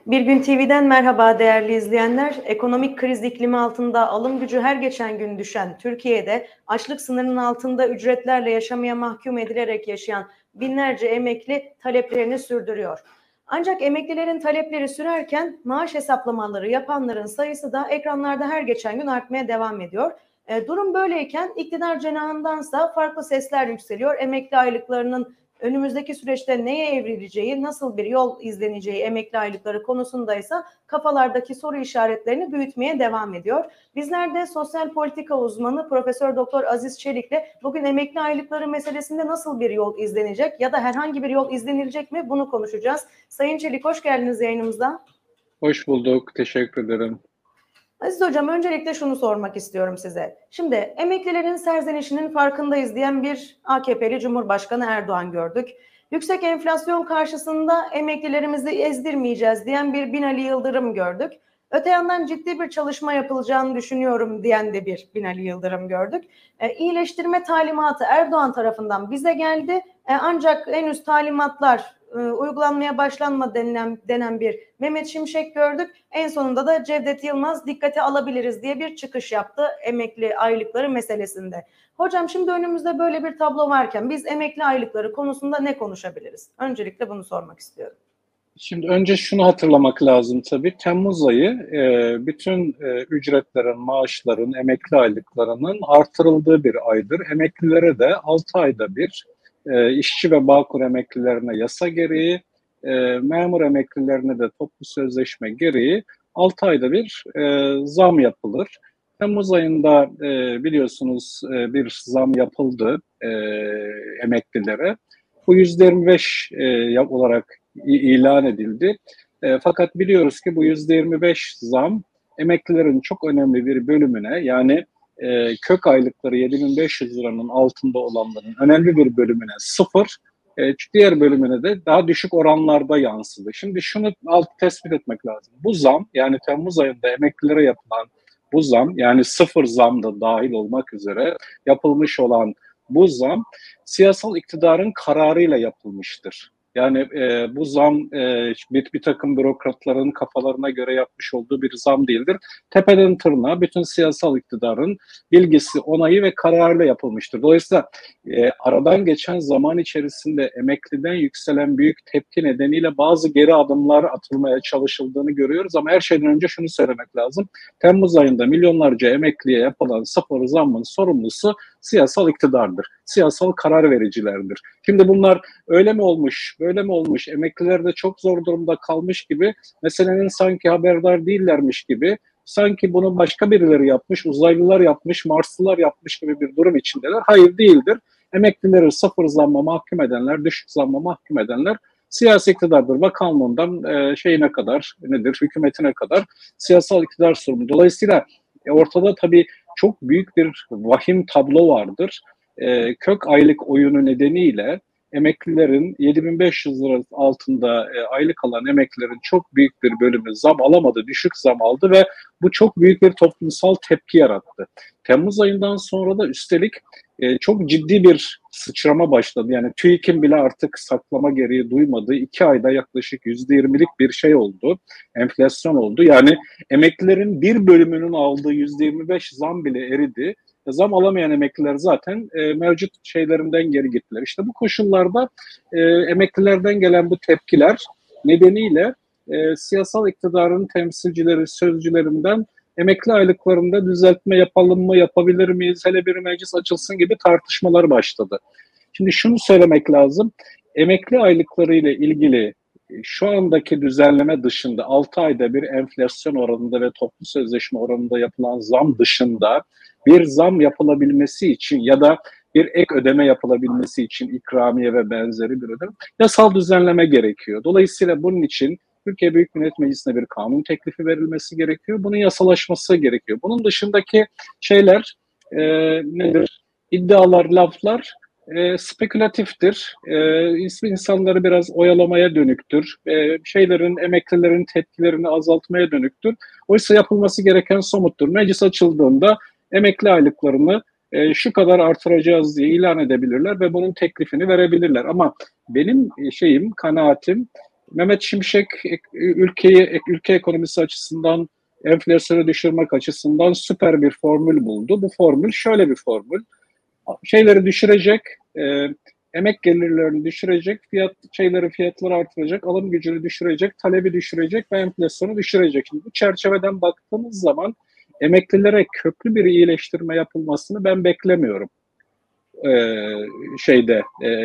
Bir Gün TV'den merhaba değerli izleyenler. Ekonomik kriz iklimi altında alım gücü her geçen gün düşen Türkiye'de açlık sınırının altında ücretlerle yaşamaya mahkum edilerek yaşayan binlerce emekli taleplerini sürdürüyor. Ancak emeklilerin talepleri sürerken maaş hesaplamaları yapanların sayısı da ekranlarda her geçen gün artmaya devam ediyor. Durum böyleyken iktidar cenahındansa farklı sesler yükseliyor. Emekli aylıklarının önümüzdeki süreçte neye evrileceği, nasıl bir yol izleneceği emekli aylıkları konusundaysa kafalardaki soru işaretlerini büyütmeye devam ediyor. Bizler de sosyal politika uzmanı Profesör Doktor Aziz Çelik'le bugün emekli aylıkları meselesinde nasıl bir yol izlenecek ya da herhangi bir yol izlenilecek mi bunu konuşacağız. Sayın Çelik, hoş geldiniz yayınımıza. Hoş bulduk, teşekkür ederim. Aziz Hocam, öncelikle şunu sormak istiyorum size. Şimdi emeklilerin serzenişinin farkındayız diyen bir AKP'li Cumhurbaşkanı Erdoğan gördük. Yüksek enflasyon karşısında emeklilerimizi ezdirmeyeceğiz diyen bir Binali Yıldırım gördük. Öte yandan ciddi bir çalışma yapılacağını düşünüyorum diyen de bir Binali Yıldırım gördük. İyileştirme talimatı Erdoğan tarafından bize geldi. Ancak henüz talimatlar uygulanmaya başlanma denen bir Mehmet Şimşek gördük. En sonunda da Cevdet Yılmaz dikkate alabiliriz diye bir çıkış yaptı emekli aylıkları meselesinde. Hocam, şimdi önümüzde böyle bir tablo varken biz emekli aylıkları konusunda ne konuşabiliriz? Öncelikle bunu sormak istiyorum. Şimdi önce şunu hatırlamak lazım tabii. Temmuz ayı bütün ücretlerin, maaşların, emekli aylıklarının artırıldığı bir aydır. Emeklilere de 6 ayda bir işçi ve Bağkur emeklilerine yasa gereği, memur emeklilerine de toplu sözleşme gereği 6 ayda bir zam yapılır. Temmuz ayında biliyorsunuz bir zam yapıldı emeklilere. Bu %25 olarak ilan edildi. Fakat biliyoruz ki bu %25 zam emeklilerin çok önemli bir bölümüne, yani kök aylıkları 7.500 liranın altında olanların önemli bir bölümüne sıfır, diğer bölümüne de daha düşük oranlarda yansıdı. Şimdi şunu tespit etmek lazım. Bu zam, yani Temmuz ayında emeklilere yapılan bu zam, yani sıfır zam da dahil olmak üzere yapılmış olan bu zam siyasal iktidarın kararıyla yapılmıştır. Yani bu zam bir takım bürokratların kafalarına göre yapmış olduğu bir zam değildir. Tepeden tırnağa bütün siyasal iktidarın bilgisi, onayı ve kararıyla yapılmıştır. Dolayısıyla aradan geçen zaman içerisinde emekliden yükselen büyük tepki nedeniyle bazı geri adımlar atılmaya çalışıldığını görüyoruz. Ama her şeyden önce şunu söylemek lazım. Temmuz ayında milyonlarca emekliye yapılan sıfır zammın sorumlusu siyasal iktidardır. Siyasal karar vericilerdir. Şimdi bunlar öyle mi olmuş, böyle mi olmuş, emekliler de çok zor durumda kalmış gibi, meselenin sanki haberdar değillermiş gibi, sanki bunu başka birileri yapmış, uzaylılar yapmış, Marslılar yapmış gibi bir durum içindeler. Hayır, değildir. Emeklileri sıfır zamma mahkum edenler, düşük zamma mahkum edenler siyasi iktidardır. Bakanlığından şeyine kadar, nedir, hükümetine kadar siyasal iktidar sorumlu. Dolayısıyla ortada tabii çok büyük bir vahim tablo vardır. Kök aylık oyunu nedeniyle emeklilerin 7.500 lira altında aylık alan emeklilerin çok büyük bir bölümü zam alamadı, düşük zam aldı ve bu çok büyük bir toplumsal tepki yarattı. Temmuz ayından sonra da üstelik çok ciddi bir sıçrama başladı. Yani TÜİK'in bile artık saklama gereği duymadığı 2 ayda yaklaşık %20'lik bir şey oldu. Enflasyon oldu. Yani emeklilerin bir bölümünün aldığı %25 zam bile eridi. Zam alamayan emekliler zaten mevcut şeylerinden geri gittiler. İşte bu koşullarda emeklilerden gelen bu tepkiler nedeniyle siyasal iktidarın temsilcileri, sözcülerinden emekli aylıklarında düzeltme yapalım mı, yapabilir miyiz, hele bir meclis açılsın gibi tartışmalar başladı. Şimdi şunu söylemek lazım, emekli aylıkları ile ilgili şu andaki düzenleme dışında 6 ayda bir enflasyon oranında ve toplu sözleşme oranında yapılan zam dışında bir zam yapılabilmesi için ya da bir ek ödeme yapılabilmesi için ikramiye ve benzeri bir ödeme, yasal düzenleme gerekiyor. Dolayısıyla bunun için Türkiye Büyük Millet Meclisi'ne bir kanun teklifi verilmesi gerekiyor. Bunun yasalaşması gerekiyor. Bunun dışındaki şeyler nedir? İddialar, laflar spekülatiftir. İnsanları biraz oyalamaya dönüktür. Emeklilerin tepkilerini azaltmaya dönüktür. Oysa yapılması gereken somuttur. Meclis açıldığında emekli aylıklarını şu kadar artıracağız diye ilan edebilirler ve bunun teklifini verebilirler. Ama benim kanaatim, Mehmet Şimşek ülke ekonomisi açısından, enflasyonu düşürmek açısından süper bir formül buldu. Bu formül şöyle bir formül: şeyleri düşürecek, emek gelirlerini düşürecek, fiyatları artıracak, alım gücünü düşürecek, talebi düşürecek ve enflasyonu düşürecek. Şimdi bu çerçeveden baktığımız zaman emeklilere köklü bir iyileştirme yapılmasını ben beklemiyorum. Şeyde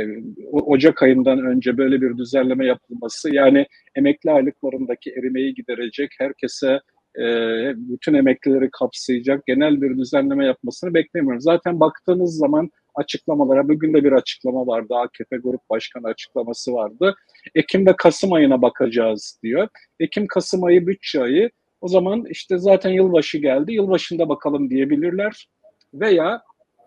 Ocak ayından önce böyle bir düzenleme yapılması, yani emekli aylıklarındaki erimeyi giderecek, herkese bütün emeklileri kapsayacak genel bir düzenleme yapmasını beklemiyorum. Zaten baktığınız zaman açıklamalara, bugün de bir açıklama vardı, AKP Grup Başkanı açıklaması vardı. Ekim ve Kasım ayına bakacağız diyor. Ekim-Kasım ayı bütçe ayı, o zaman işte zaten yılbaşı geldi, yılbaşında bakalım diyebilirler veya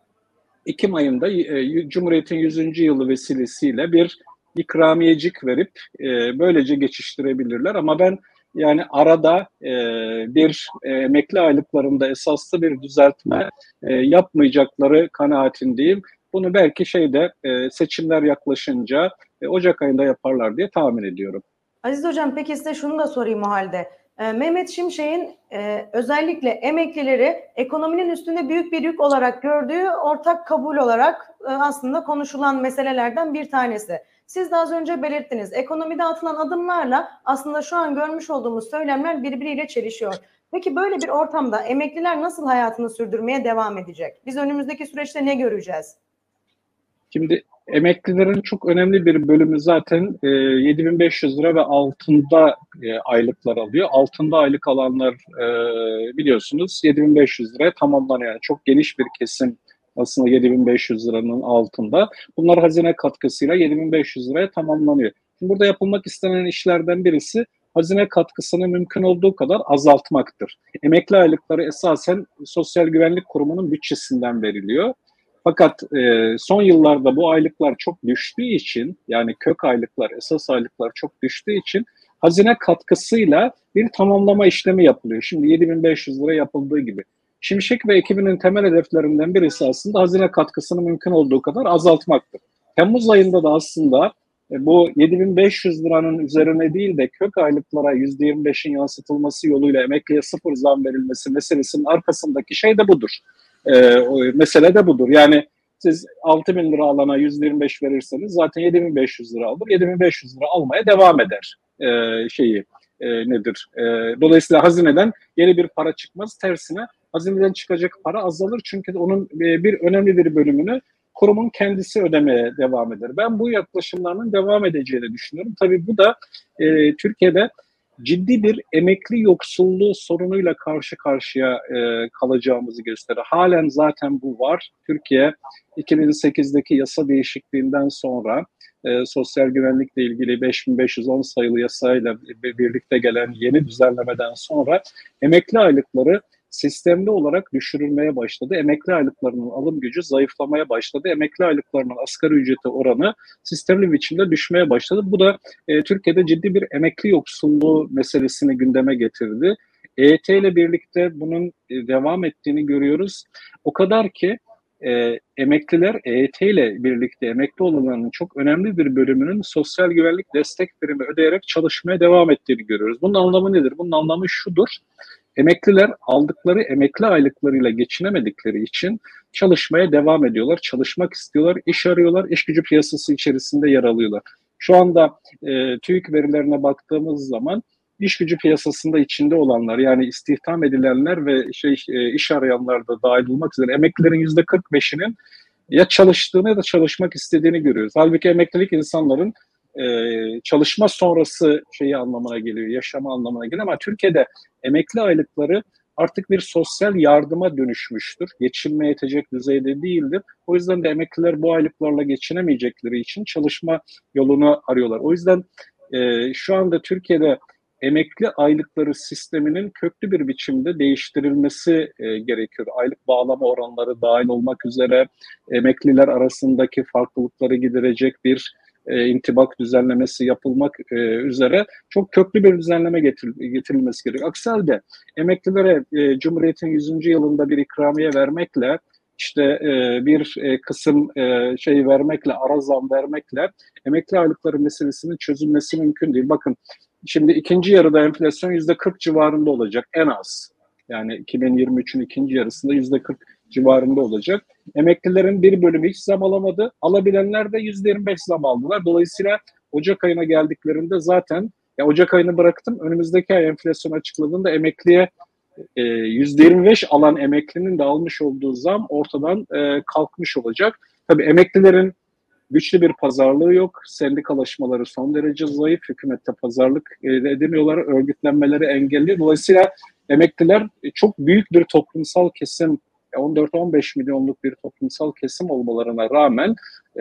Ekim ayında Cumhuriyet'in 100. yılı vesilesiyle bir ikramiyecik verip böylece geçiştirebilirler. Ama ben yani arada bir emekli aylıklarında esaslı bir düzeltme yapmayacakları kanaatindeyim. Bunu belki seçimler yaklaşınca Ocak ayında yaparlar diye tahmin ediyorum. Aziz Hocam, peki size şunu da sorayım o halde. Mehmet Şimşek'in özellikle emeklileri ekonominin üstünde büyük bir yük olarak gördüğü ortak kabul olarak aslında konuşulan meselelerden bir tanesi. Siz de az önce belirttiniz. Ekonomide atılan adımlarla aslında şu an görmüş olduğumuz söylemler birbiriyle çelişiyor. Peki böyle bir ortamda emekliler nasıl hayatını sürdürmeye devam edecek? Biz önümüzdeki süreçte ne göreceğiz? Şimdi emeklilerin çok önemli bir bölümü zaten 7.500 lira ve altında aylıklar alıyor. Altında aylık alanlar biliyorsunuz 7.500 liraya tamamlanıyor. Yani çok geniş bir kesim aslında 7.500 liranın altında. Bunlar hazine katkısıyla 7.500 liraya tamamlanıyor. Şimdi burada yapılmak istenen işlerden birisi hazine katkısını mümkün olduğu kadar azaltmaktır. Emekli aylıkları esasen Sosyal Güvenlik Kurumu'nun bütçesinden veriliyor. Fakat son yıllarda bu aylıklar çok düştüğü için, yani kök aylıklar, esas aylıklar çok düştüğü için hazine katkısıyla bir tamamlama işlemi yapılıyor. Şimdi 7.500 lira yapıldığı gibi. Şimşek ve ekibinin temel hedeflerinden birisi aslında hazine katkısını mümkün olduğu kadar azaltmaktır. Temmuz ayında da aslında bu 7.500 liranın üzerine değil de kök aylıklara %25'in yansıtılması yoluyla emekliye sıfır zam verilmesi meselesinin arkasındaki şey de budur. Mesele de budur. Yani siz 6.000 lira alana %25 verirseniz zaten 7.500 lira alır. 7.500 lira almaya devam eder nedir? Dolayısıyla hazineden yeni bir para çıkmaz. Tersine hazineden çıkacak para azalır. Çünkü onun bir önemli bir bölümünü kurumun kendisi ödemeye devam eder. Ben bu yaklaşımlarının devam edeceğini düşünüyorum. Tabii bu da Türkiye'de ciddi bir emekli yoksulluğu sorunuyla karşı karşıya kalacağımızı gösterir. Halen zaten bu var. Türkiye 2008'deki yasa değişikliğinden sonra sosyal güvenlikle ilgili 5510 sayılı yasayla birlikte gelen yeni düzenlemeden sonra emekli aylıkları sistemli olarak düşürülmeye başladı. Emekli aylıklarının alım gücü zayıflamaya başladı. Emekli aylıklarının asgari ücreti oranı sistemli bir biçimde düşmeye başladı. Bu da Türkiye'de ciddi bir emekli yoksulluğu meselesini gündeme getirdi. EYT ile birlikte bunun devam ettiğini görüyoruz. O kadar ki emekliler EYT ile birlikte emekli olanların çok önemli bir bölümünün sosyal güvenlik destek primi ödeyerek çalışmaya devam ettiğini görüyoruz. Bunun anlamı nedir? Bunun anlamı şudur: emekliler aldıkları emekli aylıklarıyla geçinemedikleri için çalışmaya devam ediyorlar, çalışmak istiyorlar, iş arıyorlar, iş gücü piyasası içerisinde yer alıyorlar. Şu anda TÜİK verilerine baktığımız zaman iş gücü piyasasında içinde olanlar, yani istihdam edilenler ve iş arayanlar da dahil olmak üzere emeklilerin %45'inin ya çalıştığını ya da çalışmak istediğini görüyoruz. Halbuki emeklilik insanların çalışma sonrası anlamına geliyor, yaşama anlamına geliyor, ama Türkiye'de emekli aylıkları artık bir sosyal yardıma dönüşmüştür. Geçinmeye yetecek düzeyde değildir. O yüzden de emekliler bu aylıklarla geçinemeyecekleri için çalışma yolunu arıyorlar. O yüzden şu anda Türkiye'de emekli aylıkları sisteminin köklü bir biçimde değiştirilmesi gerekiyor. Aylık bağlama oranları dahil olmak üzere emekliler arasındaki farklılıkları giderecek bir intibak düzenlemesi yapılmak üzere çok köklü bir düzenleme getirilmesi gerekiyor. Aksi halde emeklilere Cumhuriyet'in 100. yılında bir ikramiye vermekle işte bir kısım şey vermekle, ara zam vermekle emekli aylıkları meselesinin çözülmesi mümkün değil. Bakın şimdi ikinci yarıda enflasyon %40 civarında olacak en az. Yani 2023'ün ikinci yarısında %40 civarında olacak. Emeklilerin bir bölümü hiç zam alamadı. Alabilenler de %25 zam aldılar. Dolayısıyla Ocak ayına geldiklerinde zaten ya Ocak ayını bıraktım. Önümüzdeki ay enflasyon açıkladığında emekliye %25 alan emeklinin de almış olduğu zam ortadan kalkmış olacak. Tabii emeklilerin güçlü bir pazarlığı yok. Sendikalaşmaları son derece zayıf. Hükümette pazarlık edemiyorlar. Örgütlenmeleri engelli. Dolayısıyla emekliler çok büyük bir toplumsal kesim, 14-15 milyonluk bir toplumsal kesim olmalarına rağmen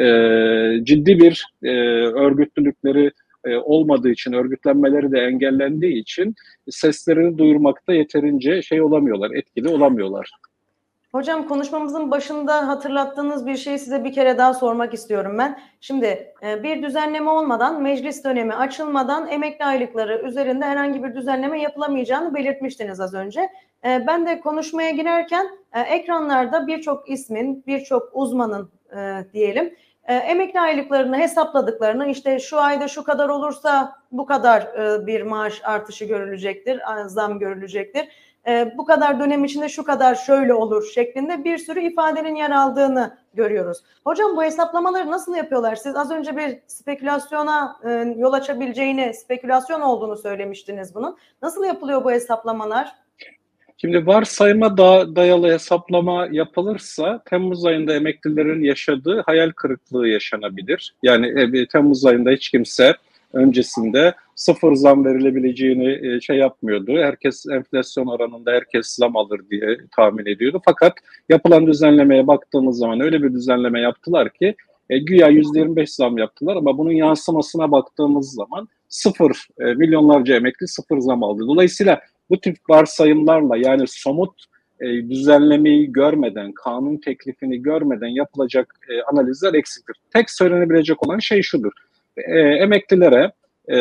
ciddi bir örgütlülükleri olmadığı için, örgütlenmeleri de engellendiği için seslerini duyurmakta yeterince şey olamıyorlar, etkili olamıyorlar. Hocam konuşmamızın başında hatırlattığınız bir şeyi size bir kere daha sormak istiyorum ben. Şimdi bir düzenleme olmadan, meclis dönemi açılmadan emekli aylıkları üzerinde herhangi bir düzenleme yapılamayacağını belirtmiştiniz az önce. Ben de konuşmaya girerken ekranlarda birçok ismin, birçok uzmanın diyelim emekli aylıklarını hesapladıklarını, işte şu ayda şu kadar olursa bu kadar bir maaş artışı görülecektir, zam görülecektir. Bu kadar dönem içinde şu kadar şöyle olur şeklinde bir sürü ifadenin yer aldığını görüyoruz. Hocam bu hesaplamaları nasıl yapıyorlar? Siz az önce bir spekülasyona yol açabileceğini, spekülasyon olduğunu söylemiştiniz bunun. Nasıl yapılıyor bu hesaplamalar? Şimdi varsayıma dayalı hesaplama yapılırsa Temmuz ayında emeklilerin yaşadığı hayal kırıklığı yaşanabilir. Yani Temmuz ayında hiç kimse öncesinde sıfır zam verilebileceğini şey yapmıyordu. Herkes enflasyon oranında herkes zam alır diye tahmin ediyordu. Fakat yapılan düzenlemeye baktığımız zaman öyle bir düzenleme yaptılar ki güya %25 zam yaptılar ama bunun yansımasına baktığımız zaman milyonlarca emekli sıfır zam aldı. Dolayısıyla bu tip varsayımlarla yani somut düzenlemeyi görmeden, kanun teklifini görmeden yapılacak analizler eksiktir. Tek söylenebilecek olan şey şudur. Emeklilere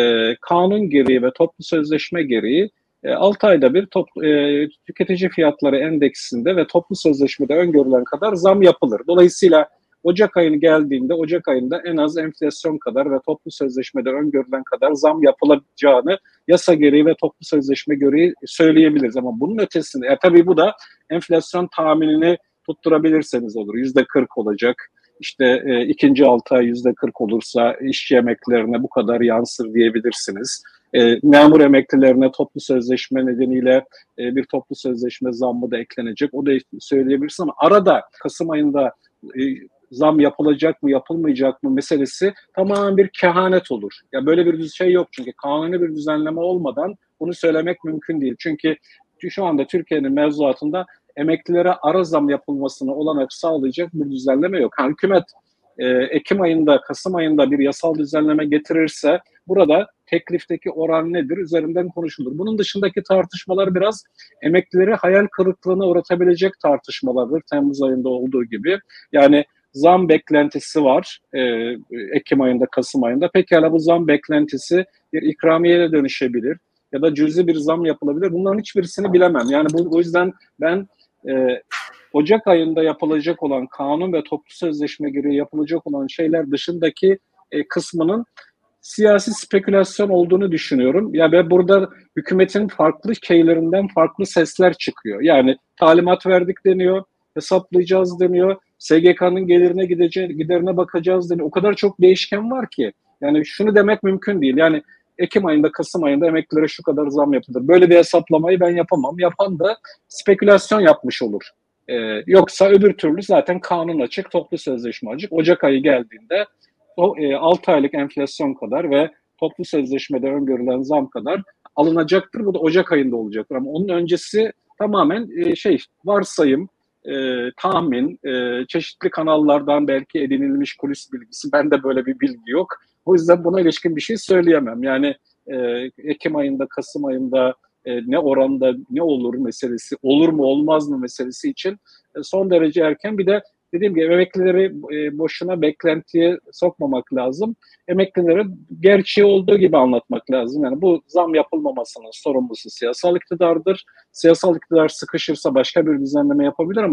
kanun gereği ve toplu sözleşme gereği 6 ayda bir tüketici fiyatları endeksinde ve toplu sözleşmede öngörülen kadar zam yapılır. Dolayısıyla Ocak ayını geldiğinde Ocak ayında en az enflasyon kadar ve toplu sözleşmede öngörülen kadar zam yapılacağını yasa gereği ve toplu sözleşme gereği söyleyebiliriz. Ama bunun ötesinde tabii bu da enflasyon tahminini tutturabilirseniz olur. %40 olacak. İşte ikinci 6 ay %40 olursa işçi emeklilerine bu kadar yansır diyebilirsiniz. Memur emeklilerine toplu sözleşme nedeniyle bir toplu sözleşme zammı da eklenecek. O da söyleyebilirsiniz ama arada Kasım ayında zam yapılacak mı yapılmayacak mı meselesi tamamen bir kehanet olur. Ya böyle bir şey yok çünkü kanuni bir düzenleme olmadan bunu söylemek mümkün değil. Çünkü şu anda Türkiye'nin mevzuatında emeklilere ara zam yapılmasına olanak sağlayacak bir düzenleme yok. Yani hükümet Ekim ayında, Kasım ayında bir yasal düzenleme getirirse burada teklifteki oran nedir? Üzerinden konuşulur. Bunun dışındaki tartışmalar biraz emeklileri hayal kırıklığına uğratabilecek tartışmalardır. Temmuz ayında olduğu gibi. Yani zam beklentisi var Ekim ayında, Kasım ayında. Pekala bu zam beklentisi bir ikramiyeye dönüşebilir ya da cüzi bir zam yapılabilir. Bunların hiçbirisini bilemem. Yani bu yüzden ben Ocak ayında yapılacak olan kanun ve toplu sözleşme gereği yapılacak olan şeyler dışındaki kısmının siyasi spekülasyon olduğunu düşünüyorum. Ya ve burada hükümetin farklı şeylerinden farklı sesler çıkıyor. Yani talimat verdik deniyor, hesaplayacağız deniyor, SGK'nın giderine bakacağız deniyor. O kadar çok değişken var ki. Yani şunu demek mümkün değil. Yani Ekim ayında, Kasım ayında emeklilere şu kadar zam yapılır. Böyle bir hesaplamayı ben yapamam. Yapan da spekülasyon yapmış olur. Yoksa öbür türlü zaten kanun açık, toplu sözleşme açık. Ocak ayı geldiğinde o 6 aylık enflasyon kadar ve toplu sözleşmede öngörülen zam kadar alınacaktır. Bu da Ocak ayında olacaktır. Ama onun öncesi tamamen varsayım, tahmin, çeşitli kanallardan belki edinilmiş kulis bilgisi. Bende böyle bir bilgi yok. O yüzden buna ilişkin bir şey söyleyemem. Yani Ekim ayında, Kasım ayında ne oranda ne olur meselesi, olur mu olmaz mı meselesi için son derece erken. Bir de dediğim gibi emeklileri boşuna beklentiye sokmamak lazım. Emeklileri gerçeği olduğu gibi anlatmak lazım. Yani bu zam yapılmamasının sorumlusu siyasal iktidardır. Siyasal iktidar sıkışırsa başka bir düzenleme yapabilir ama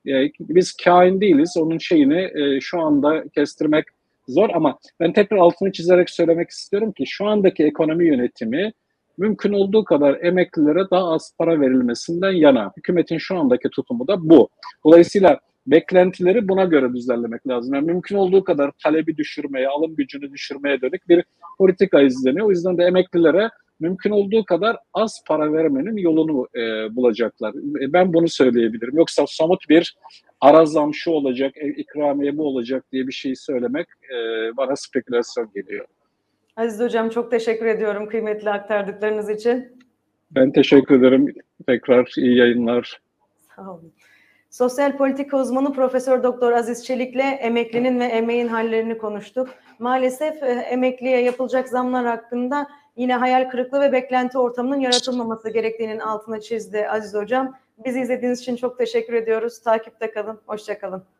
Biz kain değiliz. Onun şeyini şu anda kestirmek zor ama ben tekrar altını çizerek söylemek istiyorum ki şu andaki ekonomi yönetimi mümkün olduğu kadar emeklilere daha az para verilmesinden yana. Hükümetin şu andaki tutumu da bu. Dolayısıyla beklentileri buna göre düzenlemek lazım. Yani mümkün olduğu kadar talebi düşürmeye, alım gücünü düşürmeye dönük bir politika izleniyor. O yüzden de emeklilere mümkün olduğu kadar az para vermenin yolunu bulacaklar. Ben bunu söyleyebilirim. Yoksa somut bir ara zam şu olacak, ikramiye bu olacak diye bir şey söylemek bana spekülasyon geliyor. Aziz Hocam çok teşekkür ediyorum kıymetli aktardıklarınız için. Ben teşekkür ederim. Tekrar iyi yayınlar. Sağ olun. Sosyal politika uzmanı Profesör Doktor Aziz Çelik'le emeklinin ve emeğin hallerini konuştuk. Maalesef emekliye yapılacak zamlar hakkında yine hayal kırıklığı ve beklenti ortamının yaratılmaması gerektiğinin altını çizdi Aziz Hocam. Bizi izlediğiniz için çok teşekkür ediyoruz. Takipte kalın. Hoşça kalın.